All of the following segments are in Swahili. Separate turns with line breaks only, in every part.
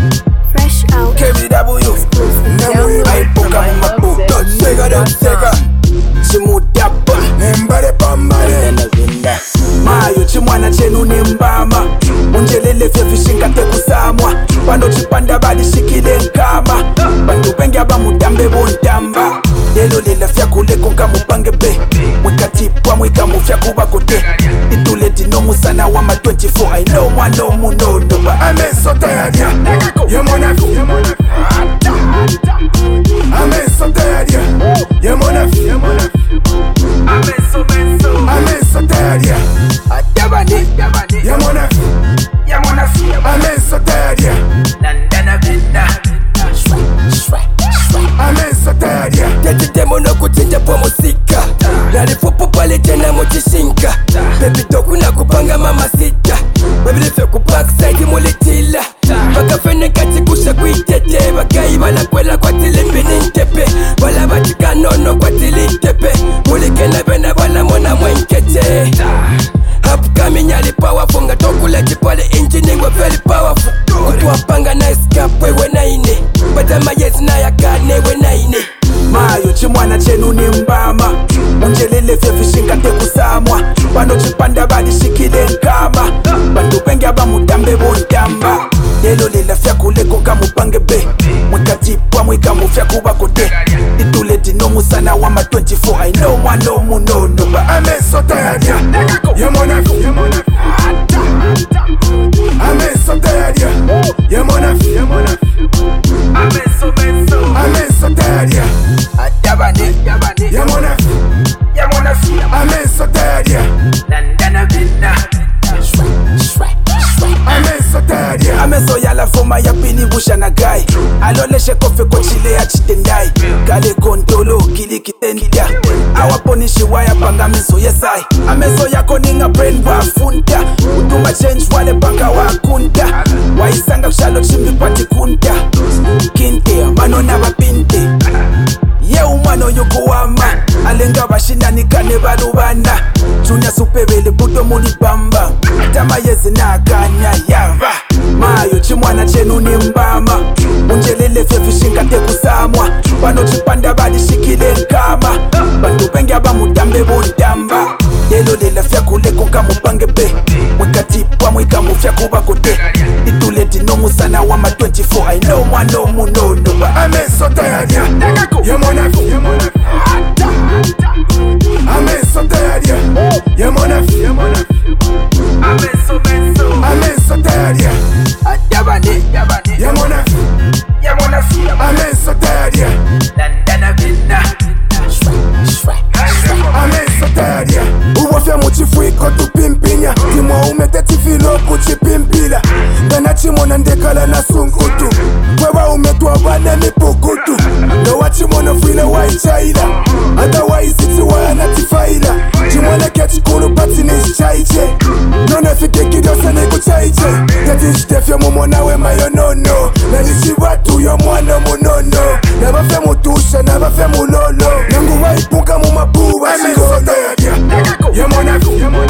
Fresh out.
KBW. Aipuka mumaputo. Sega. Chimudapa. Nembale pambale. Mayo chimwana chenu nimbama. Munjelele vya vishinga tekusamwa. Pano chipanda bali shikile nkama. Bandu bengi abamudambe bondamba. Lelo lela fya kule konka mupange be. Mwikatipwa mwika mufya kuba kote. Itule dino musana wama 24. I know mwano munono ba ame sota ya dia. Yemonafi. Ame sota ya dia. Yemonafi. Ame sota ya dia. Yabani. Yemonafi. Ame sota ya dia. Nandana benda. Ame sota ya dia.
Tete demono kuchinja po musika. Lalipopo pale tena mochishinka. Baby doku na kupanga mama sita. Baby lefe ku backside mulitila. Baka fene kati kusha kuitete. Baka ibala kwela kwa tilimbi nintepe. Wala batika nono kwa tilintepe. Mulikena bena wala mwana mwenkete. Upcoming yali powerful. Nga toku leji pale engine ngwa very powerful. Kutu wapanga na escape wewe naine. Bata mayezi na yakane we naine.
Mayo chimwana chenu nimbama. Munjelele vya vishinga tekusamwa. Pano chipanda bali shikile nkama. Bandu bengi abamudambe bondamba. Lelo lela fya kule konka mupange be. Mwikatipwa mwika mufya kuba kote. Itule dino musana wama 24. I know mwano munono ba ame sota ya dia. Yemonafi. Ame sota ya dia. Yemonafi. Ame sota ya dia. Yabani. Yemonafi. Ame sota ya dia. Nandana benda. Ameso yala foma ya pili busha na gai. Aloleshe kofe kwa chile ya chitendai. Kale kontolo kili kitendia. Awaponishi waya panga meso yesai. Ameso yako ninga brain wa funta. Utuma change wale panga wa kunta. Waisanga kushalo chimbi pati kunta. Kinte mano na wapinte. Ye umano yuko wama. Alenga bashinda nikane barubanda. Chunya supebele buto muli bamba. Atama yezi na kanya yava. Mayo chimwana chenu nimbama. Munjelele vya vishinga tekusamwa. Pano chipanda bali shikile nkama. Bandu bengi abamudambe bondamba. Lelo lela fya kule konka mupange be. Mwikatipwa mwika mufya kuba kote. Itule dino musana wama 24. I know mwano munono ba ame sota ya dia. Yemonafi. Ame sota ya dia. Yemonafi. Ame sota ya dia. Yabani. Yemonafi. Ame sota ya dia. Nandana benda. Ame sota ya dia. Uwafya muchifuiko tupimpinya. Timwa umete tifilo kuchipimpila. Gana chimona ndekala na sunkutu. Kwewa umetwa wane mipukutu. No wachimona fwile waichaila. Otherwise iti wana tifaila. Chimona kechikulu pati nishchaiche. None fike kidosa niku chaiche. Yati shtefya mumona we mayonono. Nalishi watu yo mwana munono. Nabafe mutusha nabafe mulolo. Nangu waipuka mumabuwa. Ame sota ya dia. Yemonafi.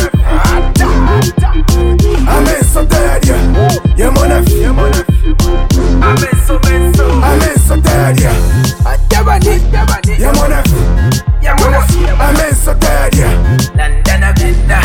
Ame sota ya dia. Yemonafi. Ame sota ya dia. Yabani. Yemonafi. Ame sota ya dia. Nandana benda.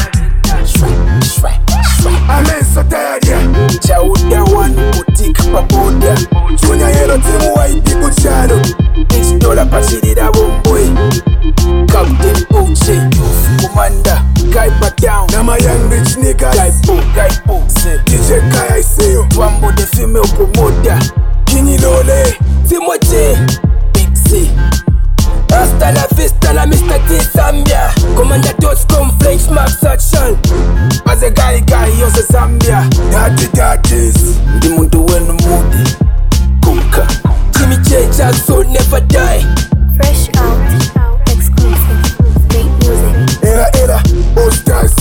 Ame sota ya dia. Chauda one boutique paboda. Chunya yelo timu waiti kuchalo. $1 pachirira bomboy. Captain Uche, youth commander. Kaipa down. Nama young rich niggas. Gaipo. DJ Kai, I see you. Twambo the female promoter. Kini Lole. Timoche. Big C. Hasta la vista la Mr. T Zambia. Commander Dodge come flanks max action. As a guy yose Zambia. Daddies. Ndi muntu wenu mudi. Kuka. Jimmy J Jackson never die.
Fresh out. Exclusive. Great music.
Era, all stars.